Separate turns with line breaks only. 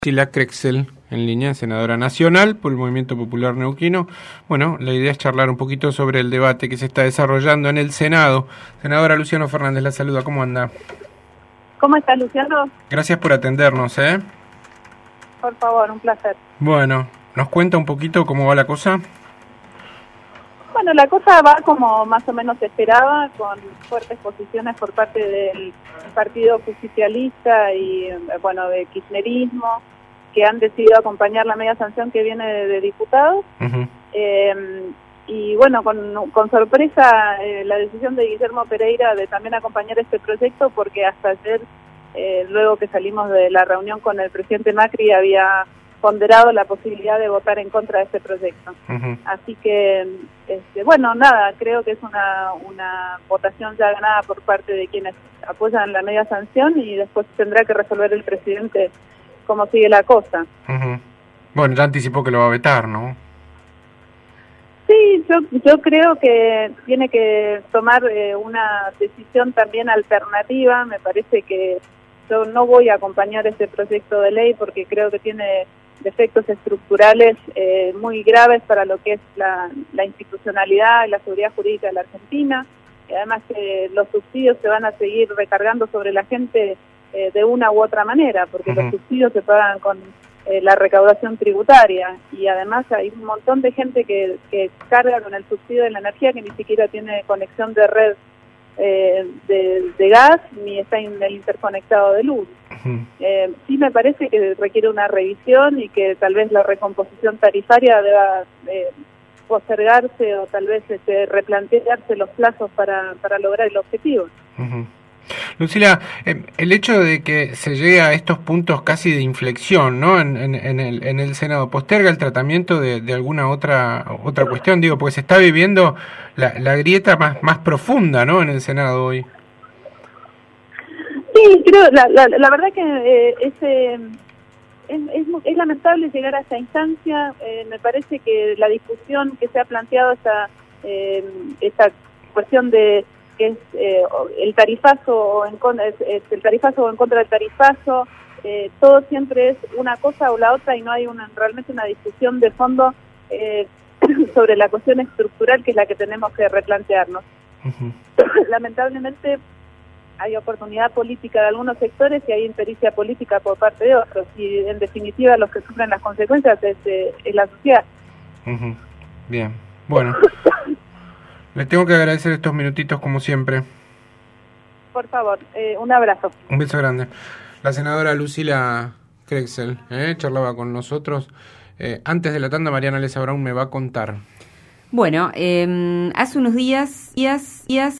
Lucila Krexel, en línea, senadora nacional por el Movimiento Popular Neuquino. Bueno, la idea es charlar un poquito sobre el debate que se está desarrollando en el Senado. Senadora Luciano Fernández la saluda, ¿cómo anda?
¿Cómo está, Luciano?
Gracias por atendernos,
Por favor, un placer.
Bueno, ¿nos cuenta un poquito cómo va la cosa?
Bueno, la cosa va como más o menos se esperaba, con fuertes posiciones por parte del Partido Justicialista y, bueno, de kirchnerismo, que han decidido acompañar la media sanción que viene de diputados.
Uh-huh.
Y bueno, con sorpresa la decisión de Guillermo Pereira de también acompañar este proyecto, porque hasta ayer, luego que salimos de la reunión con el presidente Macri, había ponderado la posibilidad de votar en contra de este proyecto.
Uh-huh.
Así que, bueno, nada, creo que es una votación ya ganada por parte de quienes apoyan la media sanción, y después tendrá que resolver el presidente cómo sigue la cosa.
Uh-huh. Bueno, ya anticipó que lo va a vetar, ¿no?
Sí, yo creo que tiene que tomar una decisión también alternativa. Me parece que yo no voy a acompañar este proyecto de ley porque creo que tiene defectos estructurales muy graves para lo que es la institucionalidad y la seguridad jurídica de la Argentina. Y además los subsidios se van a seguir recargando sobre la gente de una u otra manera, porque
Uh-huh.
los subsidios se pagan con la recaudación tributaria, y además hay un montón de gente que carga con el subsidio de la energía que ni siquiera tiene conexión de red de gas, ni está en el interconectado de luz.
Uh-huh.
Sí me parece que requiere una revisión y que tal vez la recomposición tarifaria deba postergarse o tal vez replantearse los plazos para lograr el objetivo.
Uh-huh. Lucila, el hecho de que se llegue a estos puntos casi de inflexión, ¿no? En el Senado, ¿posterga el tratamiento de alguna otra cuestión? Digo, porque se está viviendo la grieta más profunda, ¿no? En el Senado hoy.
Sí, creo, la verdad que es lamentable llegar a esta instancia. Me parece que la discusión que se ha planteado, esta cuestión de que es el tarifazo o en contra, el tarifazo o en contra del tarifazo, todo siempre es una cosa o la otra, y no hay realmente una discusión de fondo sobre la cuestión estructural, que es la que tenemos que replantearnos. Uh-huh. Lamentablemente hay oportunidad política de algunos sectores y hay impericia política por parte de otros, y en definitiva los que sufren las consecuencias es la sociedad.
Uh-huh. Bien, bueno. Le tengo que agradecer estos minutitos como siempre.
Por favor, un abrazo.
Un beso grande. La senadora Lucila Krexel charlaba con nosotros. Antes de la tanda, Mariana Lesa Brown me va a contar.
Bueno, hace unos días